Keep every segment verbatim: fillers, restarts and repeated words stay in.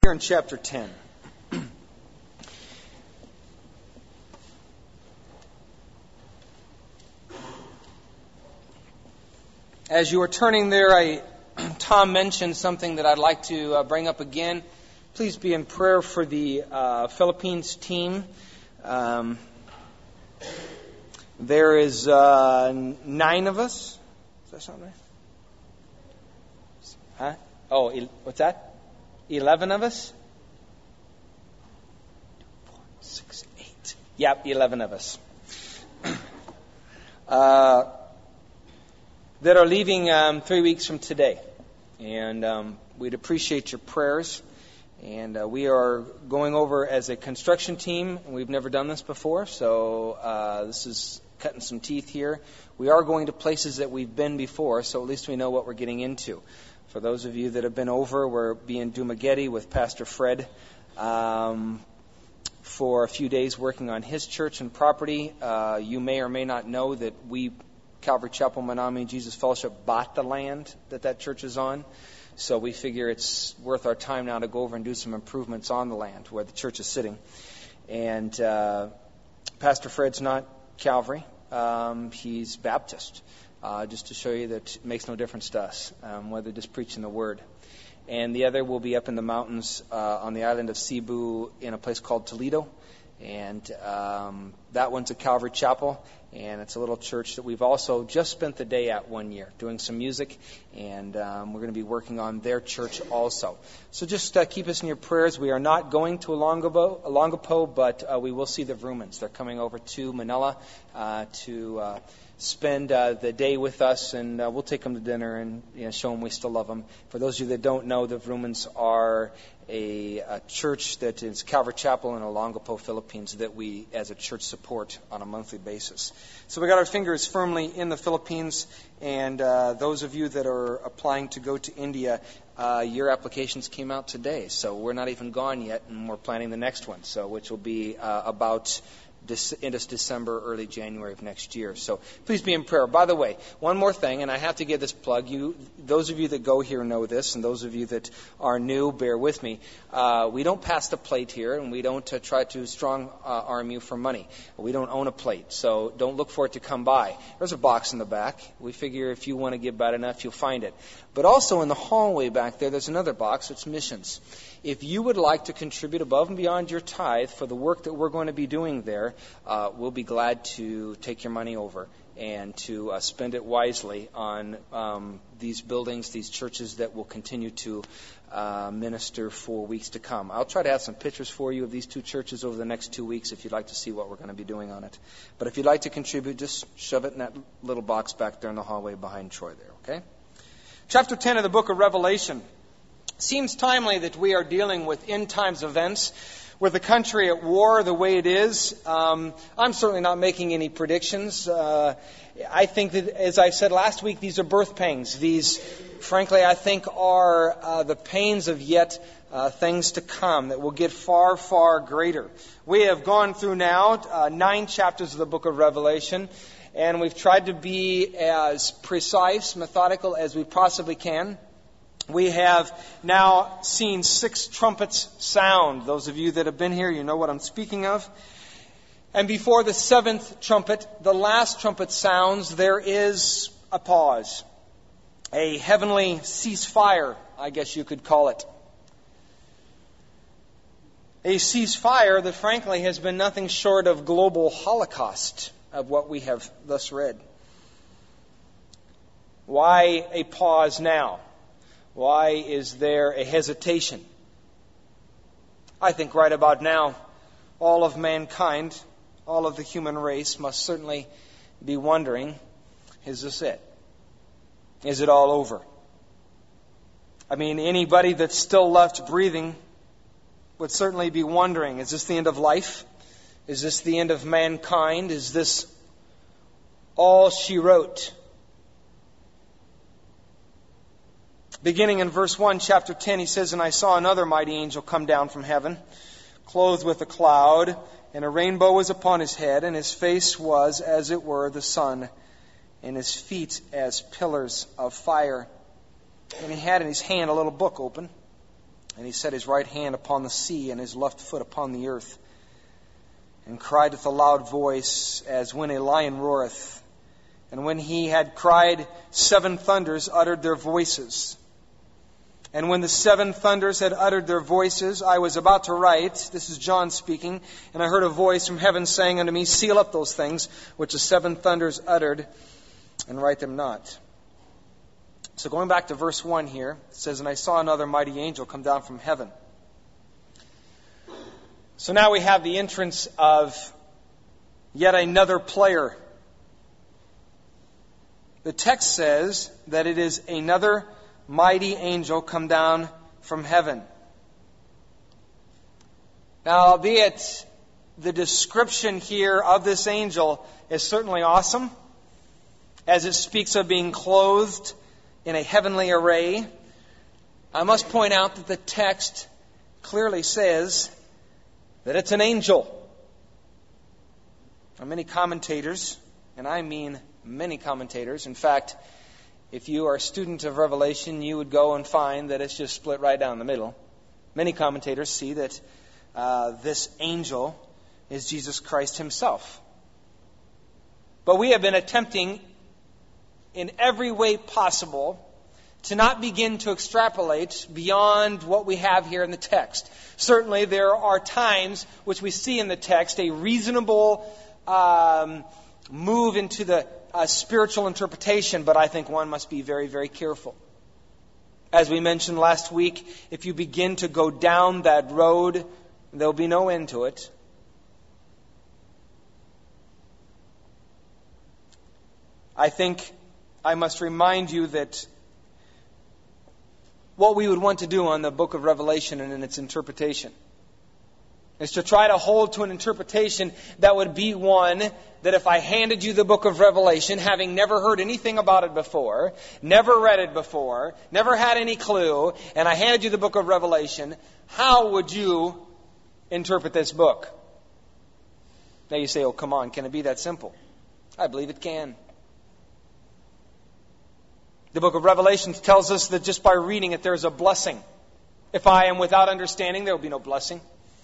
here in chapter ten. As you are turning there, I, Tom mentioned something that I'd like to uh, bring up again. Please be in prayer for the uh, Philippines team. Um, there is uh, nine of us. Is that something right? Huh? Oh, el- what's that? Eleven of us? Four, six, eight. Yep, eleven of us. uh, that are leaving um, three weeks from today. And um, we'd appreciate your prayers. And uh, we are going over as a construction team, and we've never done this before, so uh, this is cutting some teeth here. We are going to places that we've been before, so at least we know what we're getting into. For those of you that have been over, we're being Dumaguete with Pastor Fred um, for a few days working on his church and property. Uh, you may or may not know that we, Calvary Chapel, Manami Jesus Fellowship, bought the land that that church is on. So we figure it's worth our time now to go over and do some improvements on the land where the church is sitting. And uh, Pastor Fred's not Calvary. Um, he's Baptist. Uh, just to show you that it makes no difference to us, um, whether just preaching the Word. And the other will be up in the mountains uh, on the island of Cebu in a place called Toledo. And um, that one's a Calvary Chapel, and it's a little church that we've also just spent the day at one year, doing some music, and um, we're going to be working on their church also. So just uh, keep us in your prayers. We are not going to Olongapo, Olongapo but uh, we will see the Vrumans. They're coming over to Manila uh, to uh, spend uh, the day with us, and uh, we'll take them to dinner and you know, show them we still love them. For those of you that don't know, the Vrumans are a, a church that is Calvary Chapel in Olongapo, Philippines, that we as a church support on a monthly basis. So we got our fingers firmly in the Philippines, and uh, those of you that are applying to go to India, uh, your applications came out today. So we're not even gone yet, and we're planning the next one, so which will be uh, about into December, early January of next year. So please be in prayer. By the way, one more thing, and I have to give this plug. You, those of you that go here know this, and those of you that are new, bear with me. Uh, we don't pass the plate here, and we don't uh, try to strong uh, arm you for money. We don't own a plate, so don't look for it to come by. There's a box in the back. We figure if you want to give bad enough, you'll find it. But also in the hallway back there, there's another box. It's missions. If you would like to contribute above and beyond your tithe for the work that we're going to be doing there, uh, we'll be glad to take your money over and to uh, spend it wisely on um, these buildings, these churches that will continue to uh, minister for weeks to come. I'll try to have some pictures for you of these two churches over the next two weeks if you'd like to see what we're going to be doing on it. But if you'd like to contribute, just shove it in that little box back there in the hallway behind Troy there, okay? Chapter ten of the book of Revelation. Seems timely that we are dealing with end times events, with the country at war the way it is. Um, I'm certainly not making any predictions. Uh, I think that, as I said last week, these are birth pangs. These, frankly, I think are uh, the pains of yet uh, things to come that will get far, far greater. We have gone through now uh, nine chapters of the book of Revelation, and we've tried to be as precise, methodical as we possibly can. We have now seen six trumpets sound. Those of you that have been here, you know what I'm speaking of. And before the seventh trumpet, the last trumpet sounds, there is a pause. A heavenly ceasefire, I guess you could call it. A ceasefire that frankly has been nothing short of global holocaust of what we have thus read. Why a pause now? Why is there a hesitation? I think right about now, all of mankind, all of the human race must certainly be wondering, is this it? Is it all over? I mean, anybody that's still left breathing would certainly be wondering, is this the end of life? Is this the end of mankind? Is this all she wrote? Beginning in verse one, chapter ten, he says, "And I saw another mighty angel come down from heaven, clothed with a cloud, and a rainbow was upon his head, and his face was as it were the sun, and his feet as pillars of fire. And he had in his hand a little book open. And he set his right hand upon the sea and his left foot upon the earth, and cried with a loud voice, as when a lion roareth. And when he had cried, seven thunders uttered their voices. And when the seven thunders had uttered their voices, I was about to write, this is John speaking, and I heard a voice from heaven saying unto me, seal up those things which the seven thunders uttered, and write them not. So going back to verse one here, it says, and I saw another mighty angel come down from heaven. So now we have the entrance of yet another player. The text says that it is another mighty angel come down from heaven. Now, albeit the description here of this angel is certainly awesome, as it speaks of being clothed in a heavenly array, I must point out that the text clearly says that it's an angel. Now, many commentators, and I mean many commentators, in fact, if you are a student of Revelation, you would go and find that it's just split right down the middle. Many commentators see that uh, this angel is Jesus Christ himself. But we have been attempting in every way possible to not begin to extrapolate beyond what we have here in the text. Certainly there are times which we see in the text a reasonable um, move into the uh, spiritual interpretation, but I think one must be very, very careful. As we mentioned last week, if you begin to go down that road, there'll be no end to it. I think I must remind you that what we would want to do on the book of Revelation and in its interpretation is to try to hold to an interpretation that would be one that if I handed you the book of Revelation, having never heard anything about it before, never read it before, never had any clue, and I handed you the book of Revelation, how would you interpret this book? Now you say, oh, come on, can it be that simple? I believe it can. The book of Revelation tells us that just by reading it, there is a blessing. If I am without understanding, there will be no blessing.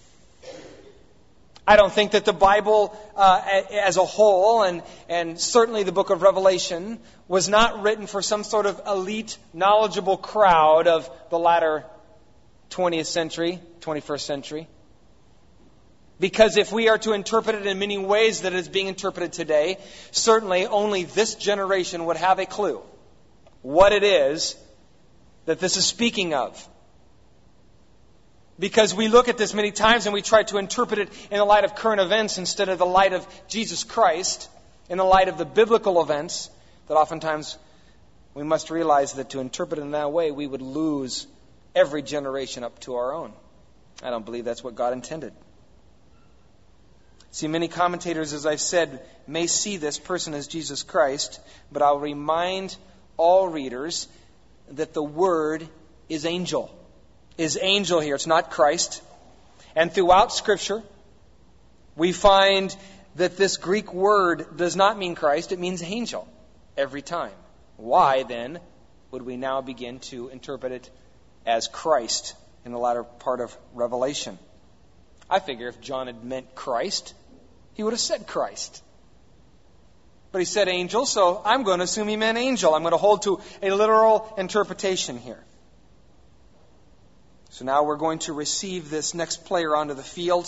I don't think that the Bible uh, as a whole, and, and certainly the book of Revelation, was not written for some sort of elite, knowledgeable crowd of the latter twentieth century, twenty-first century. Because if we are to interpret it in many ways that it is being interpreted today, certainly only this generation would have a clue what it is that this is speaking of. Because we look at this many times and we try to interpret it in the light of current events instead of the light of Jesus Christ, in the light of the biblical events, that oftentimes we must realize that to interpret it in that way, we would lose every generation up to our own. I don't believe that's what God intended. See, many commentators, as I've said, may see this person as Jesus Christ, but I'll remind all readers that the word is angel. Is angel here. It's not Christ. And throughout Scripture, we find that this Greek word does not mean Christ. It means angel every time. Why, then, would we now begin to interpret it as Christ in the latter part of Revelation? I figure if John had meant Christ, he would have said Christ. But he said angel, so I'm going to assume he meant angel. I'm going to hold to a literal interpretation here. So now we're going to receive this next player onto the field.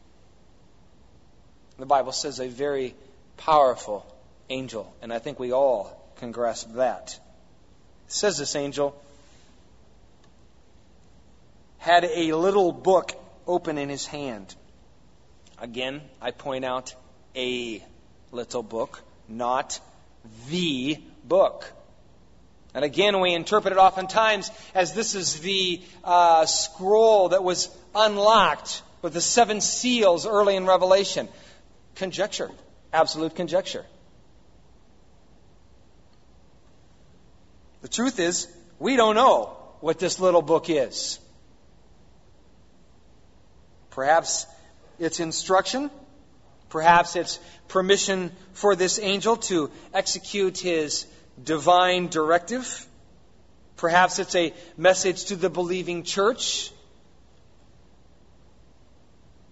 The Bible says a very powerful angel, and I think we all can grasp that. It says this angel had a little book open in his hand. Again, I point out a little book, not the book. And again, we interpret it oftentimes as this is the uh, scroll that was unlocked with the seven seals early in Revelation. Conjecture. Absolute conjecture. The truth is, we don't know what this little book is. Perhaps it's instruction. Perhaps it's permission for this angel to execute his divine directive. Perhaps it's a message to the believing church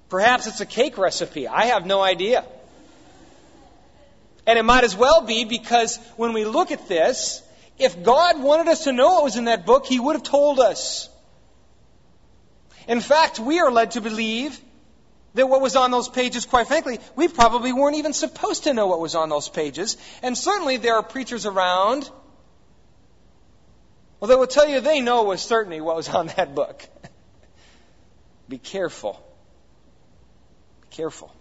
Perhaps it's a cake recipe. I have no idea. And it might as well be, because when we look at this, if God wanted us to know what was in that book, He would have told us. In fact, we are led to believe that what was on those pages, quite frankly, we probably weren't even supposed to know what was on those pages. And certainly there are preachers around, well, they will tell you they know with certainty what was on that book. Be careful. Be careful.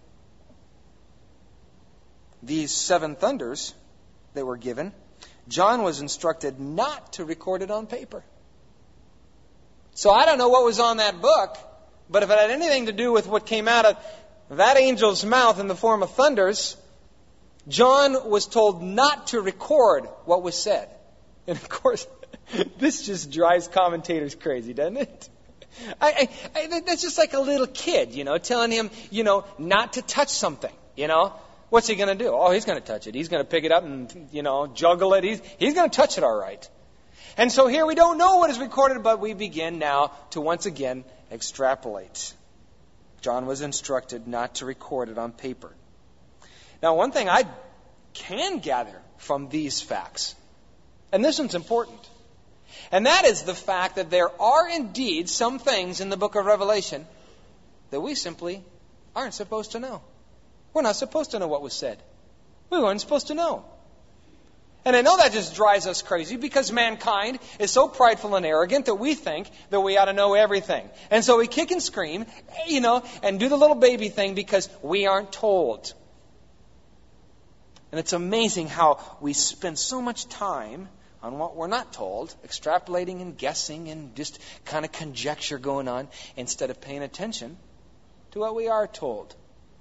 These seven thunders that were given, John was instructed not to record it on paper. So I don't know what was on that book, but if it had anything to do with what came out of that angel's mouth in the form of thunders, John was told not to record what was said. And of course, this just drives commentators crazy, doesn't it? I, I, I, that's just like a little kid, you know, telling him, you know, not to touch something, you know. What's he going to do? Oh, he's going to touch it. He's going to pick it up and, you know, juggle it. He's, he's going to touch it all right. And so here we don't know what is recorded, but we begin now to once again extrapolate. John was instructed not to record it on paper. Now, one thing I can gather from these facts, and this one's important, and that is the fact that there are indeed some things in the book of Revelation that we simply aren't supposed to know. We're not supposed to know what was said. We weren't supposed to know. And I know that just drives us crazy, because mankind is so prideful and arrogant that we think that we ought to know everything. And so we kick and scream, you know, and do the little baby thing because we aren't told. And it's amazing how we spend so much time on what we're not told, extrapolating and guessing and just kind of conjecture going on, instead of paying attention to what we are told.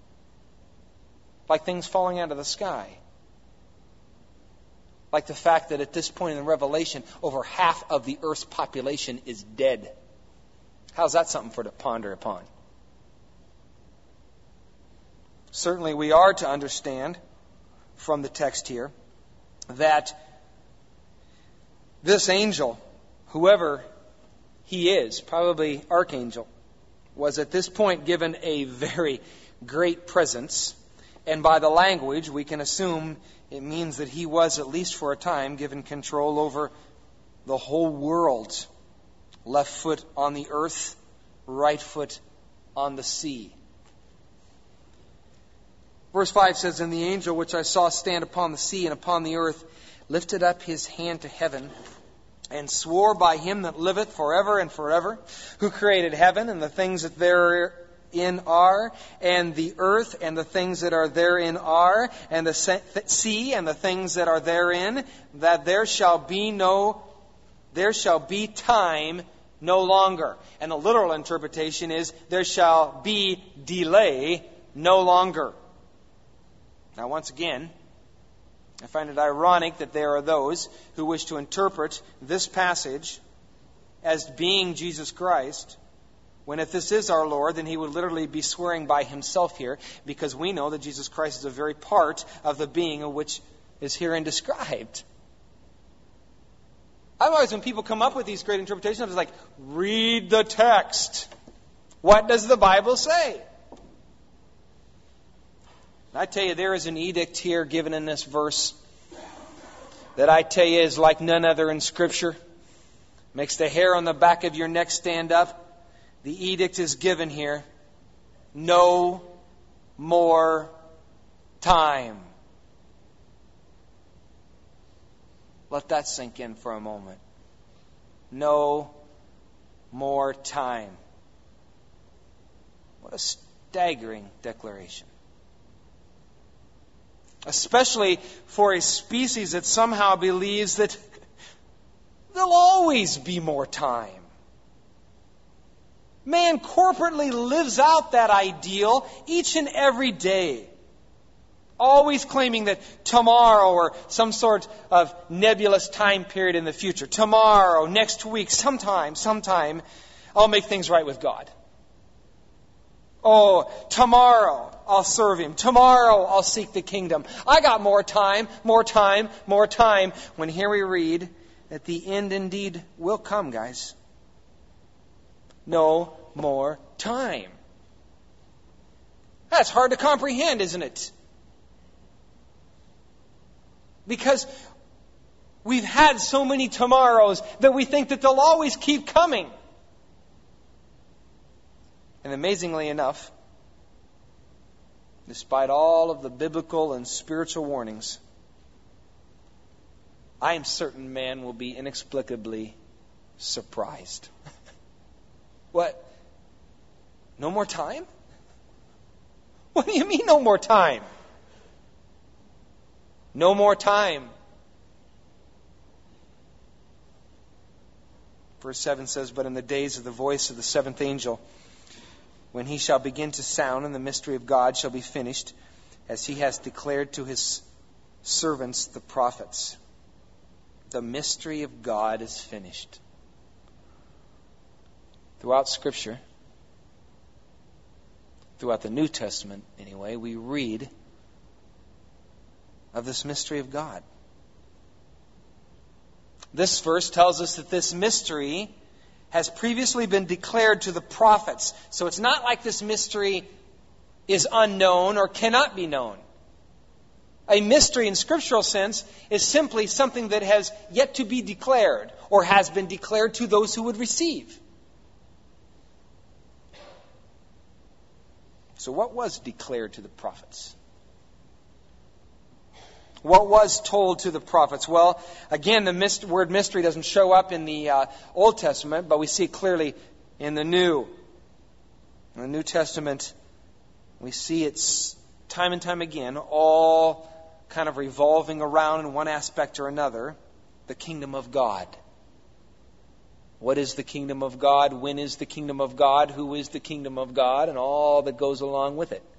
Like things falling out of the sky. Like the fact that at this point in Revelation, over half of the earth's population is dead. How's that something for to ponder upon? Certainly we are to understand from the text here that this angel, whoever he is, probably archangel, was at this point given a very great presence. And by the language, we can assume it means that he was, at least for a time, given control over the whole world. Left foot on the earth, right foot on the sea. Verse five says, "And the angel which I saw stand upon the sea and upon the earth lifted up his hand to heaven, and swore by him that liveth forever and forever, who created heaven and the things that therein are, and the earth and the things that are therein are, and the sea and the things that are therein, that there shall be no, there shall be time no longer." And the literal interpretation is, there shall be delay no longer. Now, once again, I find it ironic that there are those who wish to interpret this passage as being Jesus Christ, when if this is our Lord, then he would literally be swearing by himself here, because we know that Jesus Christ is a very part of the being of which is herein described. Otherwise, when people come up with these great interpretations, it's like, read the text. What does the Bible say? I tell you, there is an edict here given in this verse that I tell you is like none other in Scripture. Makes the hair on the back of your neck stand up. The edict is given here. No more time. Let that sink in for a moment. No more time. What a staggering declaration. Especially for a species that somehow believes that there'll always be more time. Man corporately lives out that ideal each and every day. Always claiming that tomorrow, or some sort of nebulous time period in the future, tomorrow, next week, sometime, sometime, I'll make things right with God. Oh, tomorrow I'll serve Him. Tomorrow I'll seek the kingdom. I got more time, more time, more time. When here we read that the end indeed will come, guys. No more time. That's hard to comprehend, isn't it? Because we've had so many tomorrows that we think that they'll always keep coming. And amazingly enough, despite all of the biblical and spiritual warnings, I am certain man will be inexplicably surprised. What? No more time? What do you mean no more time? No more time. Verse seven says, "But in the days of the voice of the seventh angel, when he shall begin to sound, and the mystery of God shall be finished, as he has declared to his servants the prophets." The mystery of God is finished. Throughout Scripture, throughout the New Testament anyway, we read of this mystery of God. This verse tells us that this mystery has previously been declared to the prophets. So it's not like this mystery is unknown or cannot be known. A mystery in scriptural sense is simply something that has yet to be declared or has been declared to those who would receive. So what was declared to the prophets? What was told to the prophets? Well, again, the myst- word mystery doesn't show up in the uh, Old Testament, but we see it clearly in the New. In the New Testament, we see it time and time again, all kind of revolving around in one aspect or another, the kingdom of God. What is the kingdom of God? When is the kingdom of God? Who is the kingdom of God? And all that goes along with it.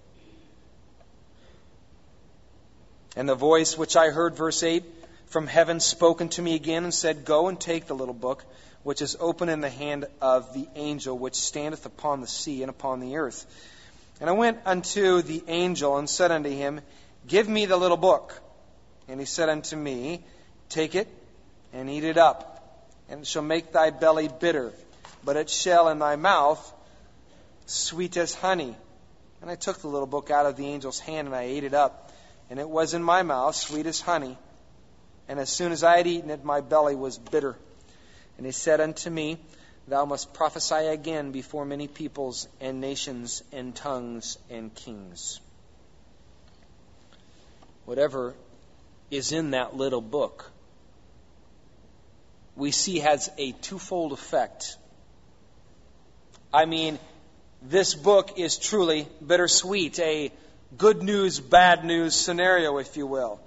"And the voice which I heard," verse eight, "from heaven spoke unto me again, and said, Go and take the little book, which is open in the hand of the angel which standeth upon the sea and upon the earth. And I went unto the angel, and said unto him, Give me the little book. And he said unto me, Take it, and eat it up, and it shall make thy belly bitter, but it shall in thy mouth sweet as honey. And I took the little book out of the angel's hand, and I ate it up, and it was in my mouth sweet as honey. And as soon as I had eaten it, my belly was bitter. And he said unto me, Thou must prophesy again before many peoples and nations and tongues and kings." Whatever is in that little book, we see has a twofold effect. I mean, this book is truly bittersweet, a good news, bad news scenario, if you will.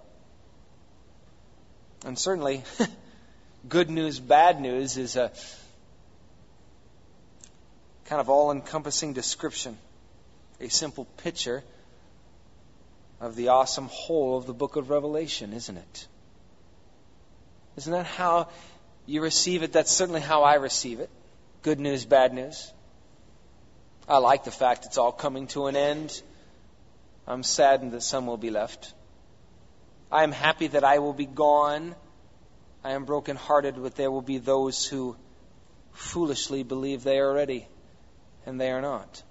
And certainly, good news, bad news is a kind of all-encompassing description, a simple picture of the awesome whole of the book of Revelation, isn't it? Isn't that how you receive it? That's certainly how I receive it. Good news, bad news. I like the fact it's all coming to an end. I'm saddened that some will be left. I am happy that I will be gone. I am brokenhearted that there will be those who foolishly believe they are ready, and they are not.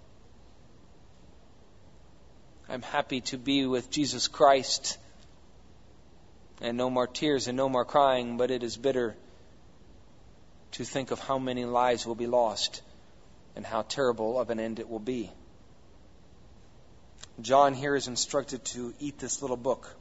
I'm happy to be with Jesus Christ, and no more tears and no more crying, but it is bitter to think of how many lives will be lost and how terrible of an end it will be. John here is instructed to eat this little book.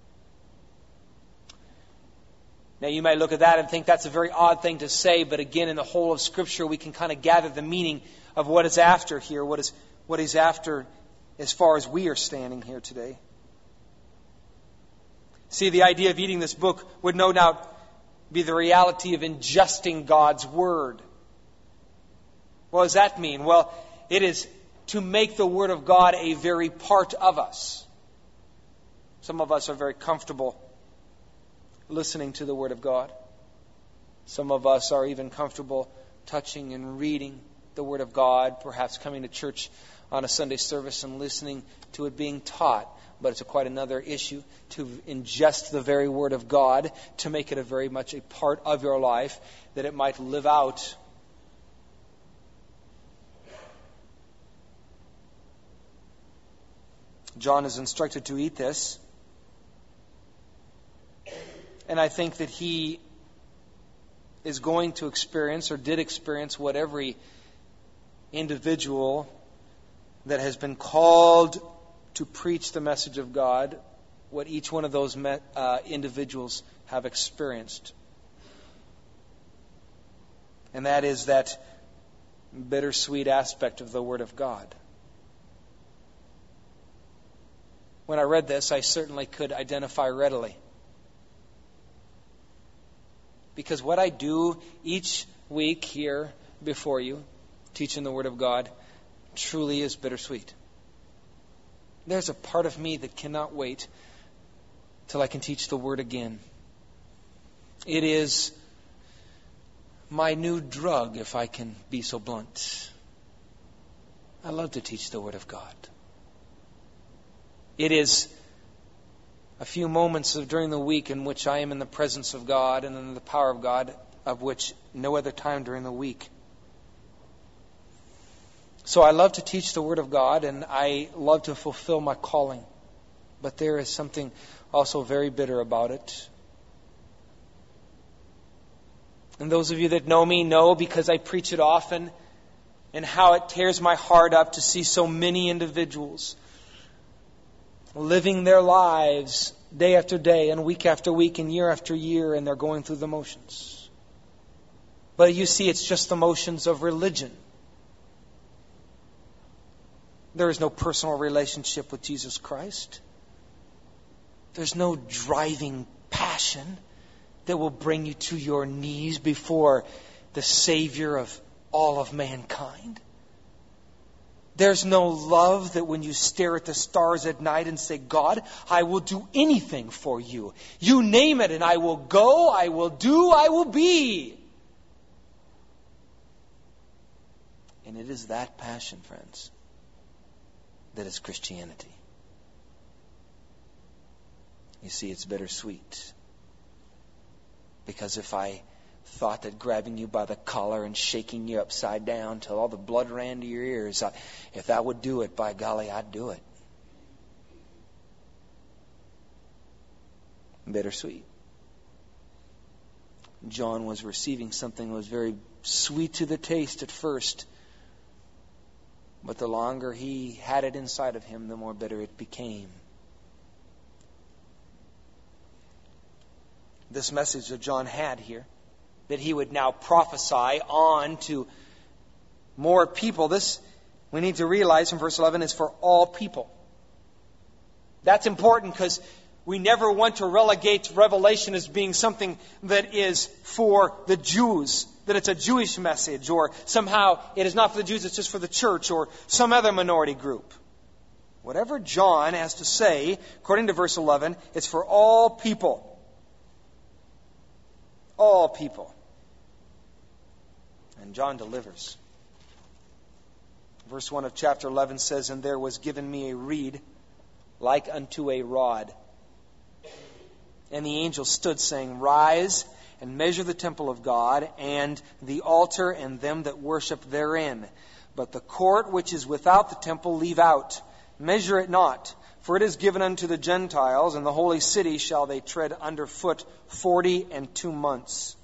Now you might look at that and think that's a very odd thing to say, but again, in the whole of Scripture, we can kind of gather the meaning of what is after here, what is what is after as far as we are standing here today. See, the idea of eating this book would no doubt be the reality of ingesting God's Word. What does that mean? Well, it is to make the Word of God a very part of us. Some of us are very comfortable listening to the Word of God. Some of us are even comfortable touching and reading the Word of God, perhaps coming to church on a Sunday service and listening to it being taught. But it's a quite another issue to ingest the very Word of God, to make it a very much a part of your life, that it might live out. John is instructed to eat this. And I think that he is going to experience, or did experience, what every individual that has been called to preach the message of God, what each one of those me- uh, individuals have experienced. And that is that bittersweet aspect of the Word of God. When I read this, I certainly could identify readily. Because what I do each week here before you, teaching the Word of God, truly is bittersweet. There's a part of me that cannot wait till I can teach the Word again. It is my new drug, if I can be so blunt. I love to teach the Word of God. It is a few moments of during the week in which I am in the presence of God and in the power of God, of which no other time during the week. So I love to teach the Word of God, and I love to fulfill my calling. But there is something also very bitter about it. And those of you that know me know, because I preach it often, and how it tears my heart up to see so many individuals living their lives day after day and week after week and year after year, and they're going through the motions. But you see, it's just the motions of religion. There is no personal relationship with Jesus Christ. There's no driving passion that will bring you to your knees before the Savior of all of mankind. There's no love that when you stare at the stars at night and say, God, I will do anything for you. You name it and I will go, I will do, I will be. And it is that passion, friends, that is Christianity. You see, it's bittersweet. Because if I thought that grabbing you by the collar and shaking you upside down till all the blood ran to your ears, I, if that would do it, by golly, I'd do it. Bittersweet. John was receiving something that was very sweet to the taste at first. But the longer he had it inside of him, the more bitter it became. This message that John had here, that he would now prophesy on to more people, this, we need to realize from verse eleven, is for all people. That's important because we never want to relegate Revelation as being something that is for the Jews, that it's a Jewish message, or somehow it is not for the Jews, it's just for the church, or some other minority group. Whatever John has to say, according to verse eleven, it's for all people. All people. And John delivers. Verse one of chapter eleven says, And there was given me a reed like unto a rod. And the angel stood, saying, Rise and measure the temple of God, and the altar, and them that worship therein. But the court which is without the temple leave out. Measure it not. For it is given unto the Gentiles, and the holy city shall they tread under foot forty and two months.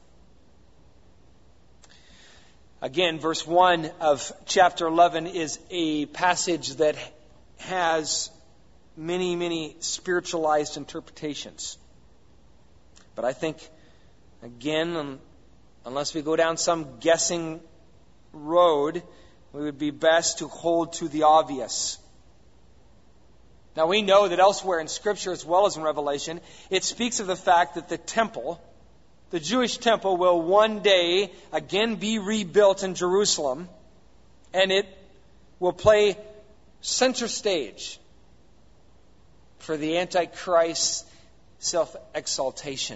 Again, verse one of chapter eleven is a passage that has many, many spiritualized interpretations. But I think, again, unless we go down some guessing road, we would be best to hold to the obvious. Now we know that elsewhere in Scripture as well as in Revelation, it speaks of the fact that the temple, the Jewish temple, will one day again be rebuilt in Jerusalem, and it will play center stage for the Antichrist's self-exaltation.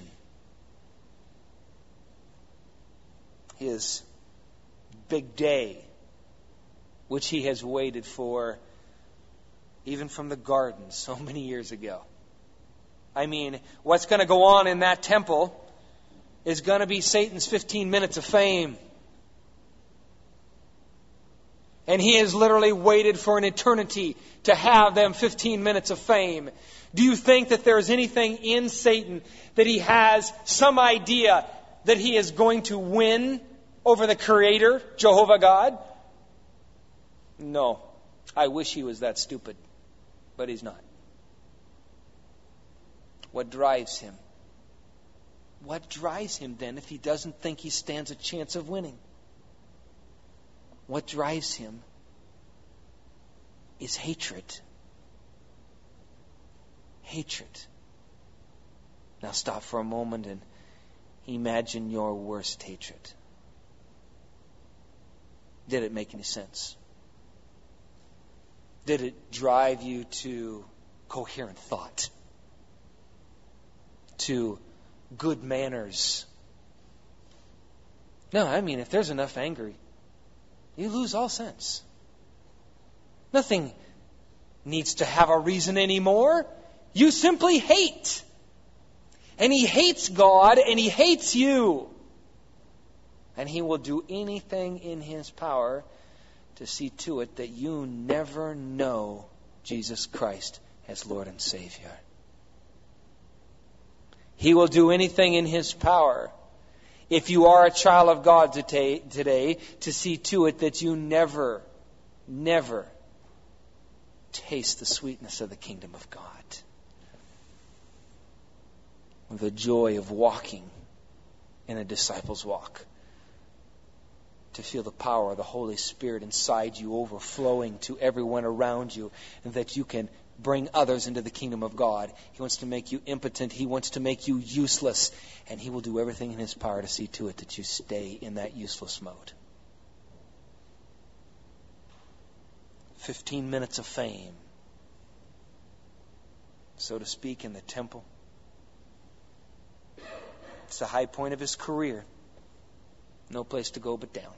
His big day, which he has waited for even from the garden so many years ago. I mean, what's going to go on in that temple is going to be Satan's fifteen minutes of fame. And he has literally waited for an eternity to have them fifteen minutes of fame. Do you think that there is anything in Satan that he has some idea that he is going to win over the Creator, Jehovah God? No. I wish he was that stupid, but he's not. What drives him? What drives him then if he doesn't think he stands a chance of winning? What drives him is hatred. Hatred. Now stop for a moment and imagine your worst hatred. Did it make any sense? Did it drive you to coherent thought? To good manners? No, I mean, if there's enough anger, you lose all sense. Nothing needs to have a reason anymore. You simply hate. And he hates God and he hates you. And he will do anything in his power to see to it that you never know Jesus Christ as Lord and Savior. He will do anything in his power, if you are a child of God today, today, to see to it that you never, never taste the sweetness of the kingdom of God. The joy of walking in a disciple's walk. To feel the power of the Holy Spirit inside you overflowing to everyone around you, and that you can bring others into the kingdom of God. He wants to make you impotent. He wants to make you useless. And he will do everything in his power to see to it that you stay in that useless mode. Fifteen minutes of fame, so to speak, in the temple. It's the high point of his career. No place to go but down.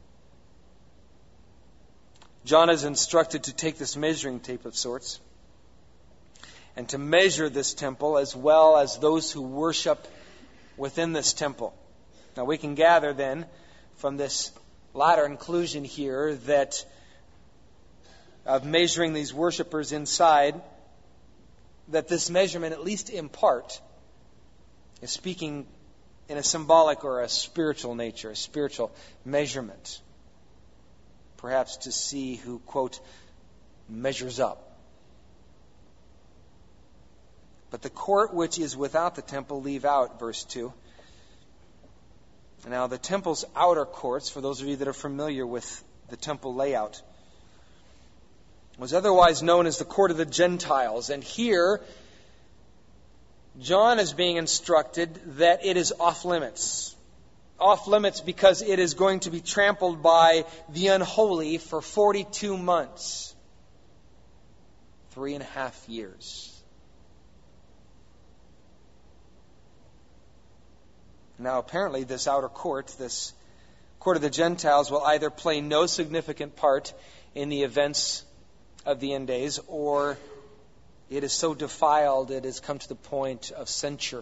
John is instructed to take this measuring tape of sorts and to measure this temple as well as those who worship within this temple. Now we can gather then from this latter inclusion here that of measuring these worshipers inside, that this measurement, at least in part, is speaking in a symbolic or a spiritual nature, a spiritual measurement. Perhaps to see who, quote, measures up. But the court which is without the temple leave out, verse two. Now the temple's outer courts, for those of you that are familiar with the temple layout, was otherwise known as the court of the Gentiles. And here, John is being instructed that it is off limits. Off limits because it is going to be trampled by the unholy for forty-two months. Three and a half years. Now apparently this outer court, this court of the Gentiles, will either play no significant part in the events of the end days, or it is so defiled it has come to the point of censure.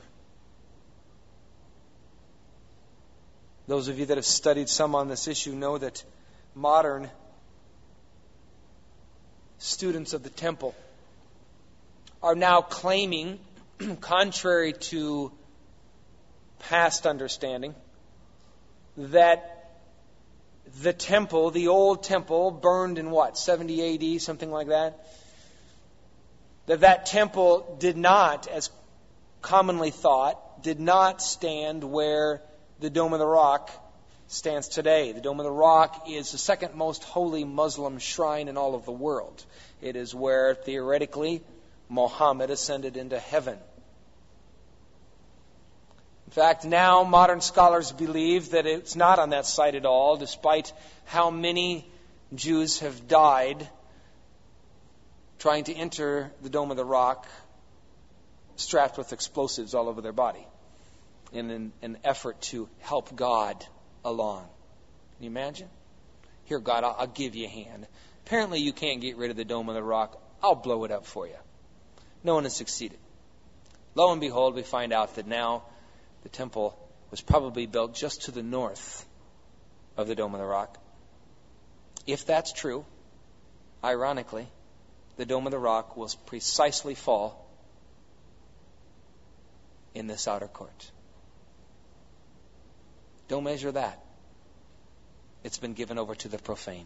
Those of you that have studied some on this issue know that modern students of the temple are now claiming, contrary to past understanding, that the temple, the old temple, burned in what, seventy A D, something like that? That that temple did not, as commonly thought, did not stand where the Dome of the Rock stands today. The Dome of the Rock is the second most holy Muslim shrine in all of the world. It is where, theoretically, Muhammad ascended into heaven. In fact, now modern scholars believe that it's not on that site at all, despite how many Jews have died trying to enter the Dome of the Rock strapped with explosives all over their body in an, an effort to help God along. Can you imagine? Here, God, I'll, I'll give you a hand. Apparently you can't get rid of the Dome of the Rock. I'll blow it up for you. No one has succeeded. Lo and behold, we find out that now the temple was probably built just to the north of the Dome of the Rock. if that's true, ironically, the Dome of the Rock will precisely fall in this outer court. Don't measure that. It's been given over to the profane.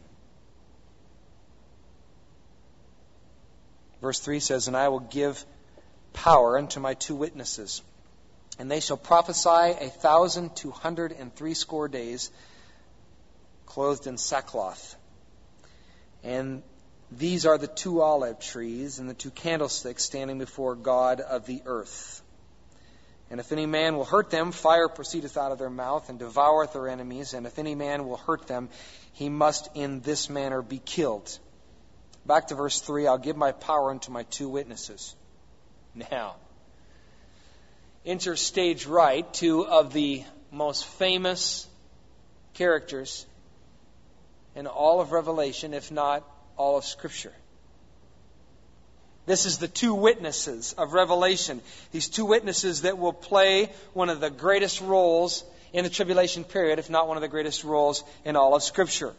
Verse three says, "And I will give power unto my two witnesses, and they shall prophesy a thousand two hundred and threescore days, clothed in sackcloth. And these are the two olive trees and the two candlesticks standing before God of the earth. And if any man will hurt them, fire proceedeth out of their mouth, and devoureth their enemies. And if any man will hurt them, he must in this manner be killed." Back to verse three, "I'll give my power unto my two witnesses." Now, enter stage right, two of the most famous characters in all of Revelation, if not all of Scripture. This is the two witnesses of Revelation. These two witnesses that will play one of the greatest roles in the tribulation period, if not one of the greatest roles in all of Scripture.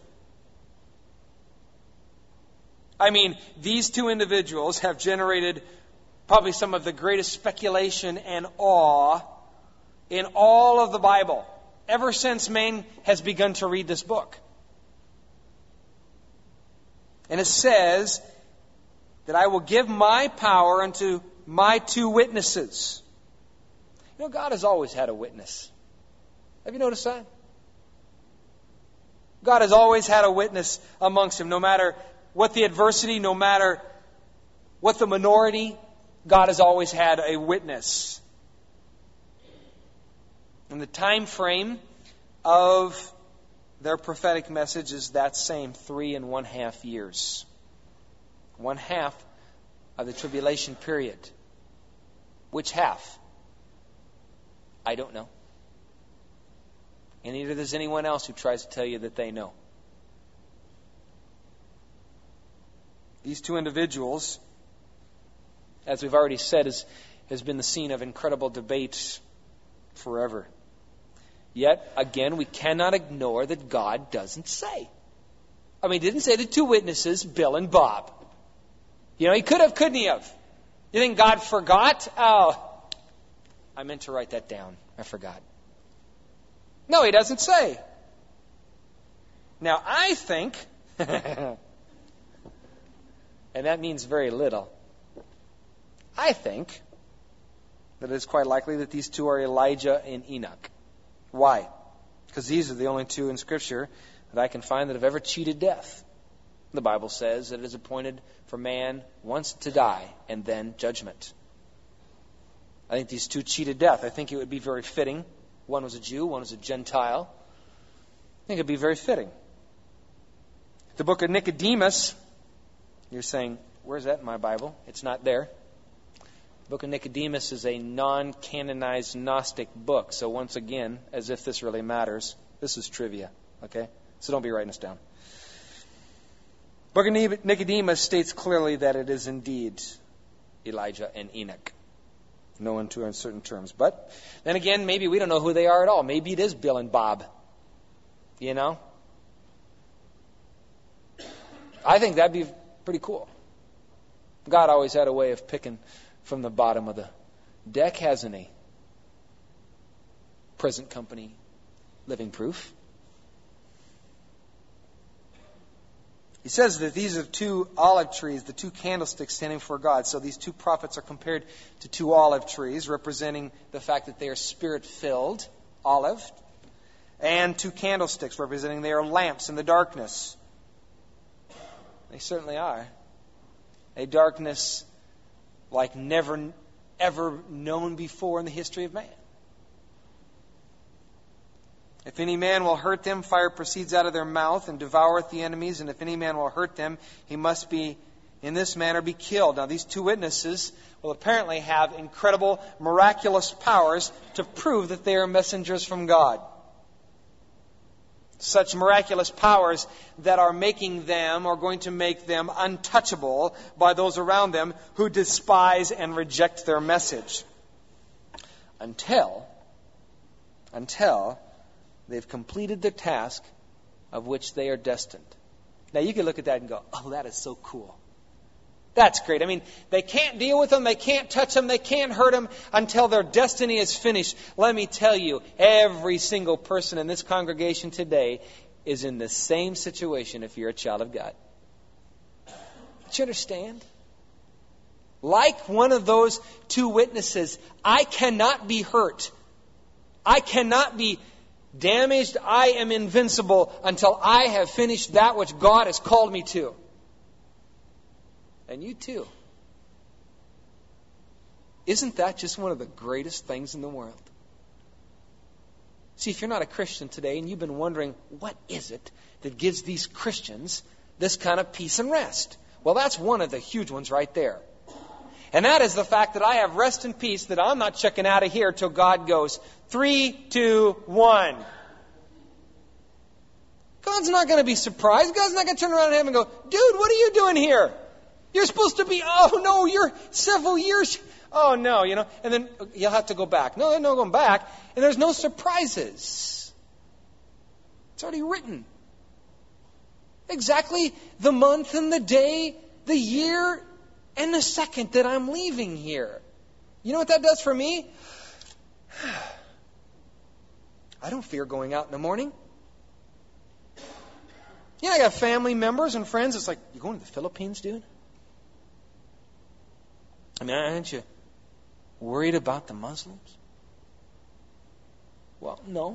I mean, these two individuals have generated probably some of the greatest speculation and awe in all of the Bible, ever since man has begun to read this book. And it says that I will give my power unto my two witnesses. You know, God has always had a witness. Have you noticed that? God has always had a witness amongst him. No matter what the adversity, no matter what the minority, God has always had a witness. And the time frame of their prophetic message is that same, three and one half years. One half of the tribulation period. Which half? I don't know. And neither does anyone else who tries to tell you that they know. These two individuals, as we've already said, is, has been the scene of incredible debates forever. Yet, again, we cannot ignore that God doesn't say. I mean, he didn't say the two witnesses, Bill and Bob. You know, he could have, couldn't he have? You think God forgot? Oh, I meant to write that down. I forgot. No, he doesn't say. Now, I think, and that means very little, I think that it's quite likely that these two are Elijah and Enoch. Why? Because these are the only two in Scripture that I can find that have ever cheated death. The Bible says that it is appointed for man once to die and then judgment. I think these two cheated death. I think it would be very fitting. One was a Jew, one was a Gentile. I think it would be very fitting. The book of Nicodemus, you're saying, where's that in my Bible? It's not there. The book of Nicodemus is a non-canonized Gnostic book. So once again, as if this really matters, this is trivia. Okay? So don't be writing this down. The book of Nicodemus states clearly that it is indeed Elijah and Enoch. Known to in certain terms. But then again, maybe we don't know who they are at all. Maybe it is Bill and Bob. You know? I think that'd be pretty cool. God always had a way of picking from the bottom of the deck, hasn't he? Present company, living proof. He says that these are two olive trees, the two candlesticks standing before God. So these two prophets are compared to two olive trees, representing the fact that they are spirit-filled, olive, and two candlesticks, representing they are lamps in the darkness. They certainly are. A darkness like never, ever known before in the history of man. If any man will hurt them, fire proceeds out of their mouth and devoureth the enemies. And if any man will hurt them, he must be in this manner be killed. Now these two witnesses will apparently have incredible, miraculous powers to prove that they are messengers from God. Such miraculous powers that are making them, or going to make them, untouchable by those around them who despise and reject their message. Until, until they've completed the task of which they are destined. Now you can look at that and go, oh, that is so cool. That's great. I mean, they can't deal with them. They can't touch them. They can't hurt them until their destiny is finished. Let me tell you, every single person in this congregation today is in the same situation if you're a child of God. Do you understand? Like one of those two witnesses, I cannot be hurt. I cannot be damaged. I am invincible until I have finished that which God has called me to. And you too. Isn't that just one of the greatest things in the world? See, if you're not a Christian today and you've been wondering, what is it that gives these Christians this kind of peace and rest? Well, that's one of the huge ones right there. And that is the fact that I have rest and peace, that I'm not checking out of here till God goes, three, two, one. God's not going to be surprised. God's not going to turn around in heaven and go, dude, what are you doing here? You're supposed to be, oh no, you're several years. Oh no, you know. And then you'll have to go back. No, no going back. And there's no surprises. It's already written. Exactly the month and the day, the year, and the second that I'm leaving here. You know what that does for me? I don't fear going out in the morning. You know, I got family members and friends. It's like, you going to the Philippines, dude? I mean, aren't you worried about the Muslims? Well, no.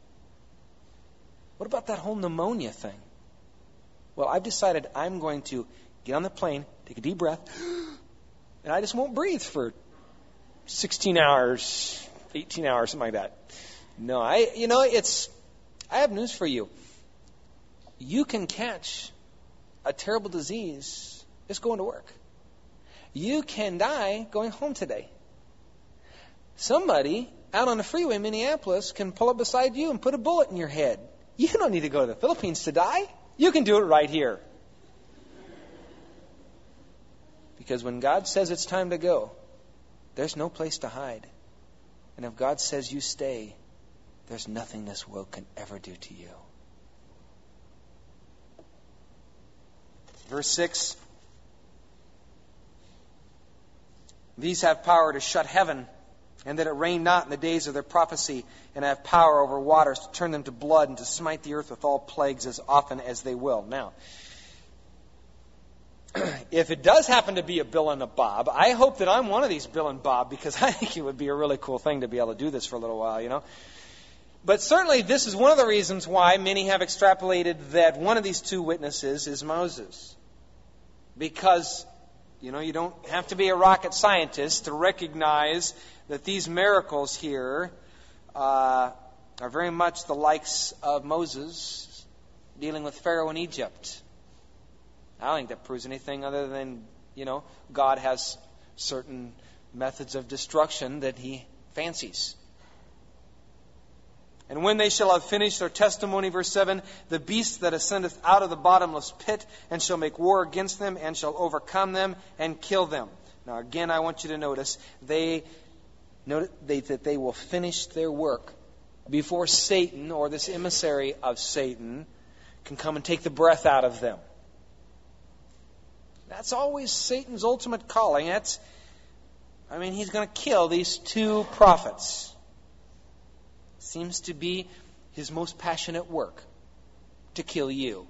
What about that whole pneumonia thing? Well, I've decided I'm going to get on the plane, take a deep breath, and I just won't breathe for sixteen hours, eighteen hours, something like that. No, I, you know, it's, I have news for you. You can catch a terrible disease just going to work. You can die going home today. Somebody out on the freeway in Minneapolis can pull up beside you and put a bullet in your head. You don't need to go to the Philippines to die. You can do it right here. Because when God says it's time to go, there's no place to hide. And if God says you stay, there's nothing this world can ever do to you. Verse six. These have power to shut heaven, and that it rain not in the days of their prophecy, and have power over waters to turn them to blood, and to smite the earth with all plagues as often as they will. Now, if it does happen to be a Bill and a Bob, I hope that I'm one of these Bill and Bob, because I think it would be a really cool thing to be able to do this for a little while, you know. But certainly this is one of the reasons why many have extrapolated that one of these two witnesses is Moses. Because, you know, you don't have to be a rocket scientist to recognize that these miracles here uh, are very much the likes of Moses dealing with Pharaoh in Egypt. I don't think that proves anything other than, you know, God has certain methods of destruction that He fancies. And when they shall have finished their testimony, verse seven, the beast that ascendeth out of the bottomless pit, and shall make war against them, and shall overcome them, and kill them. Now again, I want you to notice, they, note they, that they will finish their work before Satan, or this emissary of Satan, can come and take the breath out of them. That's always Satan's ultimate calling. That's, I mean, he's going to kill these two prophets. Seems to be his most passionate work, to kill you.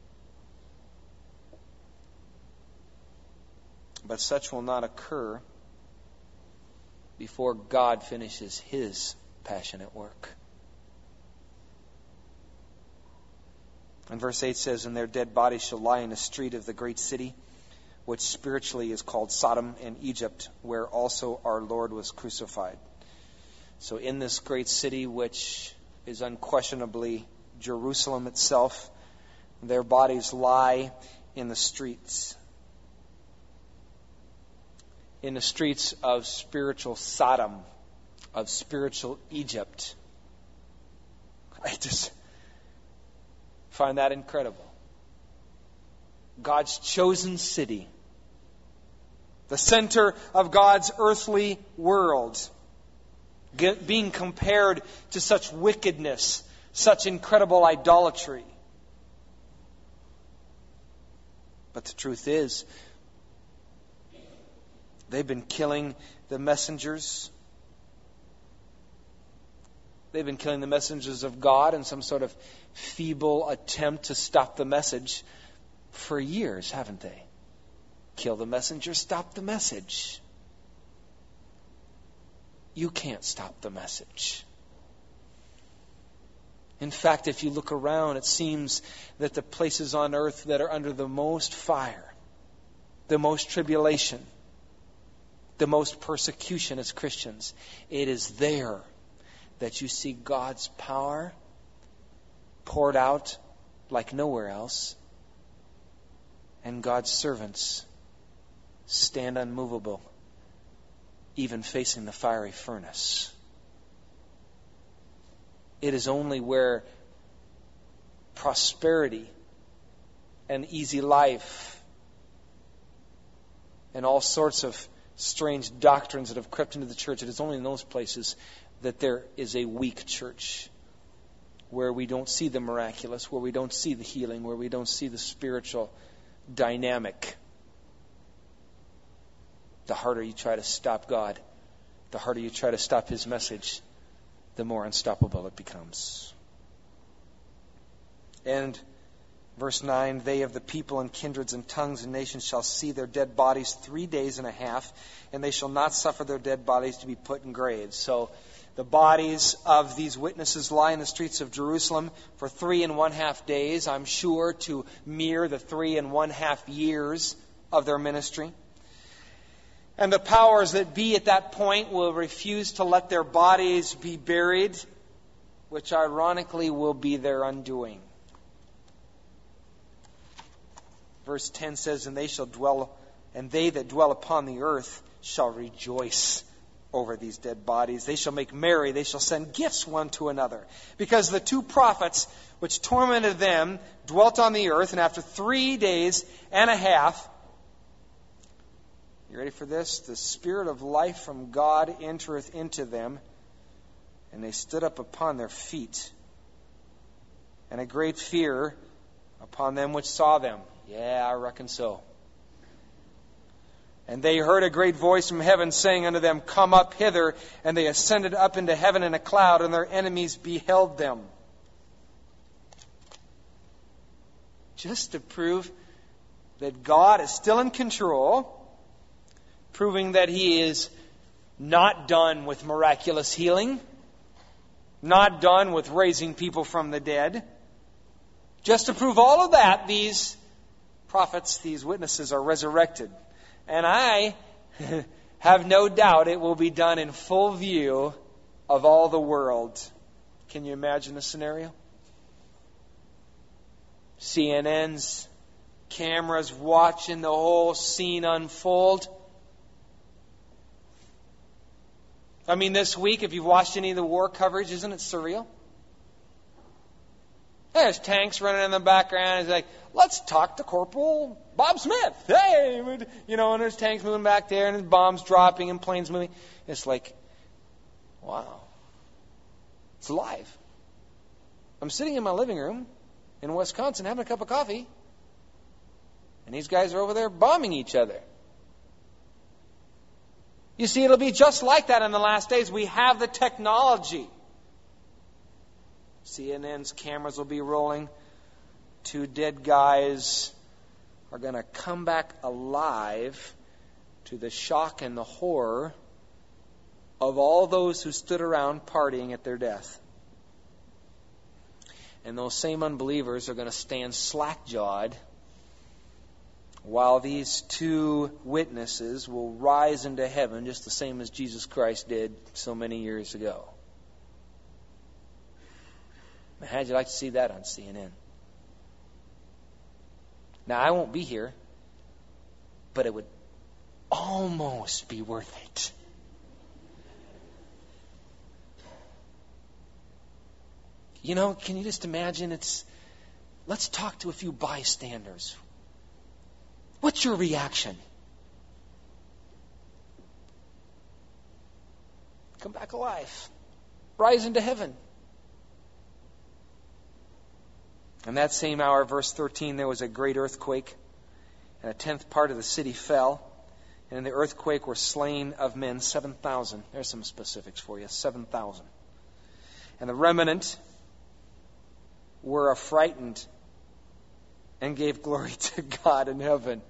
But such will not occur before God finishes His passionate work. And verse eight says, and their dead bodies shall lie in the street of the great city, which spiritually is called Sodom and Egypt, where also our Lord was crucified. So in this great city, which is unquestionably Jerusalem itself, their bodies lie in the streets. In the streets of spiritual Sodom, of spiritual Egypt. I just find that incredible. God's chosen city. The center of God's earthly world. Get, being compared to such wickedness, such incredible idolatry. But the truth is, they've been killing the messengers. They've been killing the messengers of God in some sort of feeble attempt to stop the message for years, haven't they? Kill the messenger, stop the message. You can't stop the message. In fact, if you look around, it seems that the places on earth that are under the most fire, the most tribulation, the most persecution as Christians, it is there that you see God's power poured out like nowhere else, and God's servants stand unmovable, even facing the fiery furnace. It is only where prosperity and easy life and all sorts of strange doctrines that have crept into the church, it is only in those places that there is a weak church, where we don't see the miraculous, where we don't see the healing, where we don't see the spiritual dynamic. The harder you try to stop God, the harder you try to stop His message, the more unstoppable it becomes. And verse nine, they of the people and kindreds and tongues and nations shall see their dead bodies three days and a half, and they shall not suffer their dead bodies to be put in graves. So the bodies of these witnesses lie in the streets of Jerusalem for three and one half days, I'm sure to mirror the three and one half years of their ministry. And the powers that be at that point will refuse to let their bodies be buried, which ironically will be their undoing. Verse ten says, and they shall dwell, and they that dwell upon the earth shall rejoice over these dead bodies. They shall make merry, they shall send gifts one to another. Because the two prophets which tormented them dwelt on the earth, and after three days and a half, you ready for this? The Spirit of life from God entereth into them, and they stood up upon their feet. And a great fear upon them which saw them. Yeah, I reckon so. And they heard a great voice from heaven saying unto them, come up hither. And they ascended up into heaven in a cloud, and their enemies beheld them. Just to prove that God is still in control, proving that He is not done with miraculous healing, not done with raising people from the dead. Just to prove all of that, these prophets, these witnesses are resurrected. And I have no doubt it will be done in full view of all the world. Can you imagine the scenario? C N N's cameras watching the whole scene unfold. I mean, this week, if you've watched any of the war coverage, isn't it surreal? There's tanks running in the background. It's like, let's talk to Corporal Bob Smith. Hey, you know, and there's tanks moving back there, and there's bombs dropping, and planes moving. It's like, wow, it's alive. I'm sitting in my living room in Wisconsin having a cup of coffee, and these guys are over there bombing each other. You see, it'll be just like that in the last days. We have the technology. C N N's cameras will be rolling. Two dead guys are going to come back alive to the shock and the horror of all those who stood around partying at their death. And those same unbelievers are going to stand slack-jawed while these two witnesses will rise into heaven just the same as Jesus Christ did so many years ago. How'd you like to see that on C N N? Now, I won't be here, but it would almost be worth it. You know, can you just imagine? It's, let's talk to a few bystanders. What's your reaction? Come back alive. Rise into heaven. And that same hour, verse thirteen, there was a great earthquake, and a tenth part of the city fell. And in the earthquake were slain of men seven thousand. There's some specifics for you. seven thousand. And the remnant were affrighted and gave glory to God in heaven.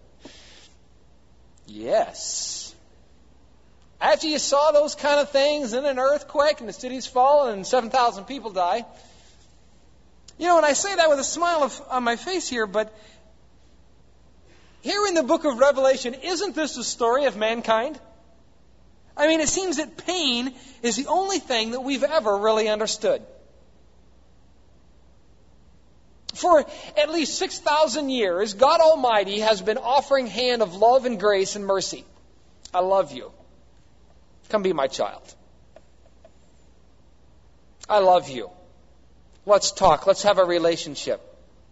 Yes. After you saw those kind of things and an earthquake and the city's fallen and seven thousand people die. You know, and I say that with a smile of, on my face here, but here in the book of Revelation, isn't this a story of mankind? I mean, it seems that pain is the only thing that we've ever really understood. For at least six thousand years, God Almighty has been offering hand of love and grace and mercy. I love you. Come be my child. I love you. Let's talk. Let's have a relationship.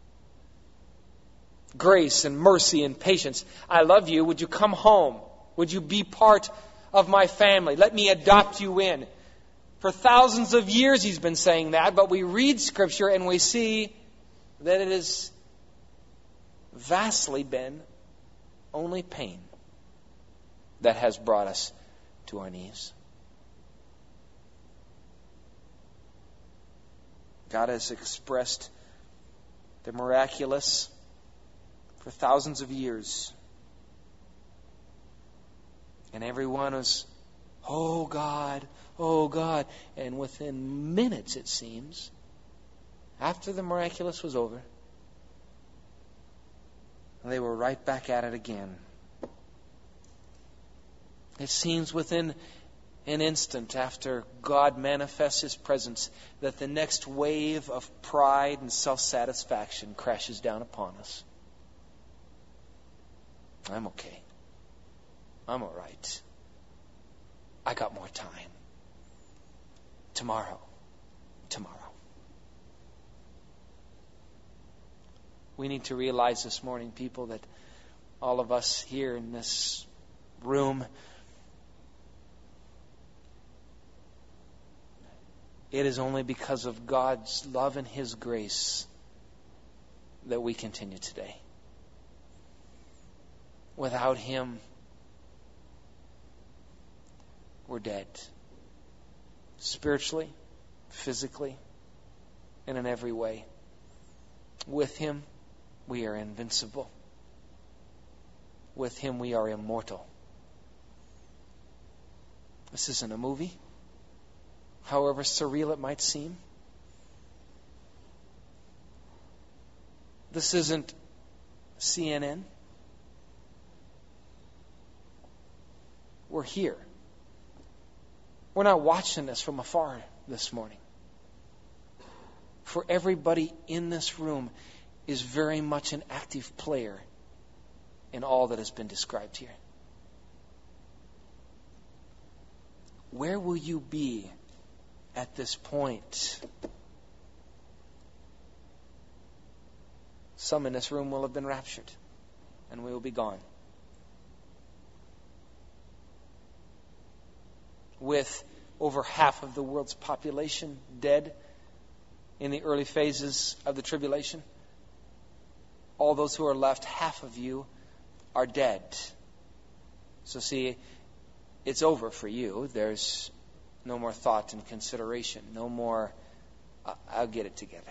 Grace and mercy and patience. I love you. Would you come home? Would you be part of my family? Let me adopt you in. For thousands of years he's been saying that, but we read Scripture and we see that it has vastly been only pain that has brought us to our knees. God has expressed the miraculous for thousands of years. And everyone was, oh God, oh God. And within minutes, it seems, after the miraculous was over, they were right back at it again. It seems within an instant after God manifests His presence that the next wave of pride and self-satisfaction crashes down upon us. I'm okay. I'm all right. I got more time. Tomorrow. Tomorrow. We need to realize this morning, people, that all of us here in this room, it is only because of God's love and His grace that we continue today. Without Him, we're dead. Spiritually, physically, and in every way. With Him, we are invincible. With Him, we are immortal. This isn't a movie, however surreal it might seem. This isn't C N N. We're here. We're not watching this from afar this morning. For everybody in this room is very much an active player in all that has been described here. Where will you be at this point? Some in this room will have been raptured, and we will be gone. With over half of the world's population dead in the early phases of the tribulation, all those who are left, half of you are dead. So see, it's over for you. There's no more thought and consideration. No more, I'll get it together.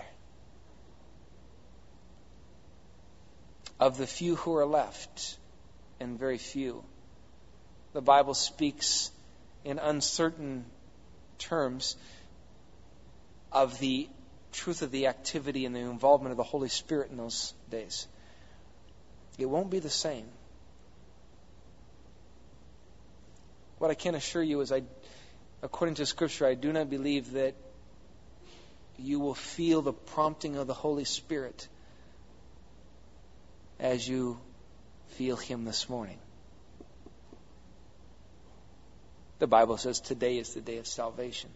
Of the few who are left, and very few, the Bible speaks in uncertain terms of the truth of the activity and the involvement of the Holy Spirit in those days. It won't be the same. What I can assure you is, I, according to Scripture, I do not believe that you will feel the prompting of the Holy Spirit as you feel Him this morning. The Bible says today is the day of salvation.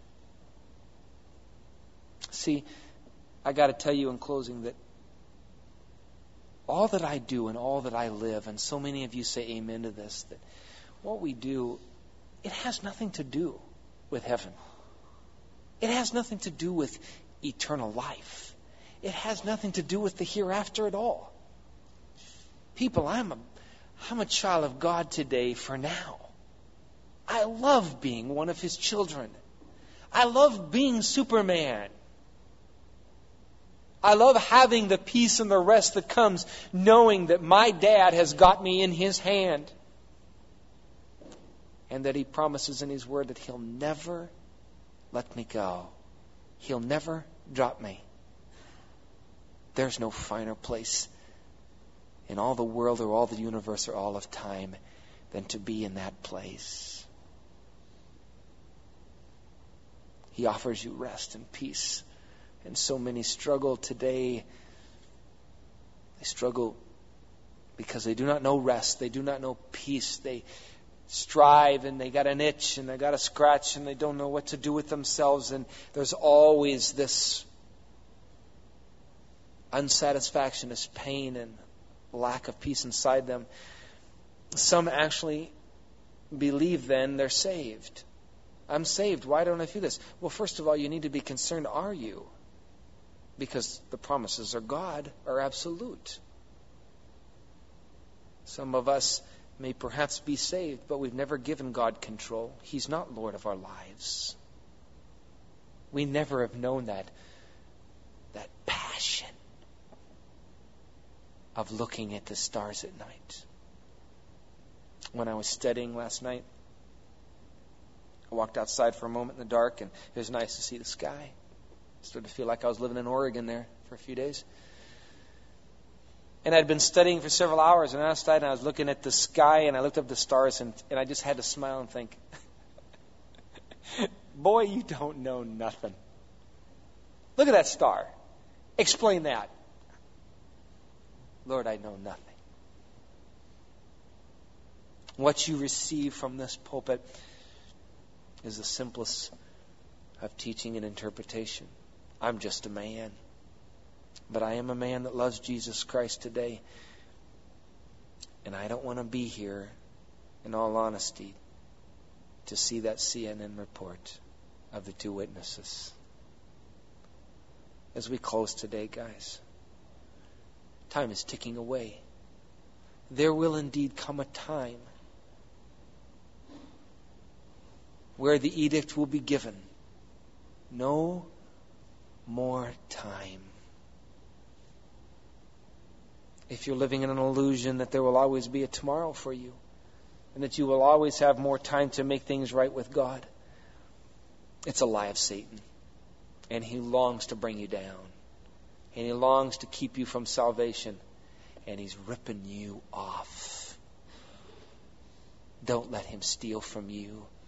See, I got to tell you in closing that all that I do and all that I live, and so many of you say amen to this, that what we do, it has nothing to do with heaven. It has nothing to do with eternal life. It has nothing to do with the hereafter at all. People, I'm a, I'm a child of God today for now. I love being one of His children. I love being Superman. I love having the peace and the rest that comes knowing that my dad has got me in His hand. And that He promises in His Word that He'll never let me go. He'll never drop me. There's no finer place in all the world or all the universe or all of time than to be in that place. He offers you rest and peace. And so many struggle today. They struggle because they do not know rest. They do not know peace. They strive and they got an itch and they got a scratch and they don't know what to do with themselves. And there's always this unsatisfaction, this pain and lack of peace inside them. Some actually believe then they're saved. I'm saved. Why don't I feel this? Well, first of all, you need to be concerned, are you? Because the promises of God are absolute. Some of us may perhaps be saved, but we've never given God control. He's not Lord of our lives. We never have known that, that passion of looking at the stars at night. When I was studying last night, I walked outside for a moment in the dark, and it was nice to see the sky. I started to feel like I was living in Oregon there for a few days. And I'd been studying for several hours, and outside, and I was looking at the sky, and I looked up the stars, and, and I just had to smile and think, boy, you don't know nothing. Look at that star. Explain that. Lord, I know nothing. What you receive from this pulpit is the simplest of teaching and interpretation. I'm just a man. But I am a man that loves Jesus Christ today. And I don't want to be here, in all honesty, to see that C N N report of the two witnesses. As we close today, guys, time is ticking away. There will indeed come a time where the edict will be given. No more time. If you're living in an illusion that there will always be a tomorrow for you, and that you will always have more time to make things right with God, it's a lie of Satan. And he longs to bring you down. And he longs to keep you from salvation. And he's ripping you off. Don't let him steal from you